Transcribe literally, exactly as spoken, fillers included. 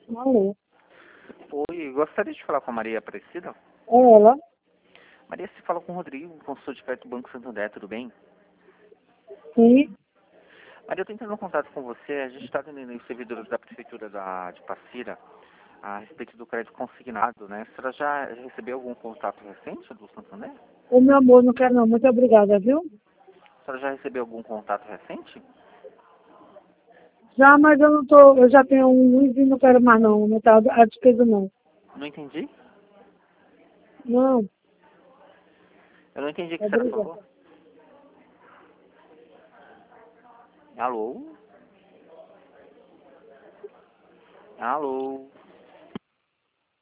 Alô, Oi, gostaria de falar com a Maria Aparecida. é ela? Maria, se fala com o Rodrigo, consultor de crédito do Banco Santander, tudo bem? Sim. Maria, eu estou entrando em contato com você, a gente está atendendo os servidores da Prefeitura da, de Passira a respeito do crédito consignado, né? A senhora já recebeu algum contato recente do Santander? Ô, meu amor, não quero não. Muito obrigada, viu? A senhora já recebeu algum contato recente? Já, mas eu não tô, eu já tenho um e não quero mais não, não tá a despesa não. Não entendi. Não, Eu não entendi o que a senhora obrigada. falou. Alô? Alô?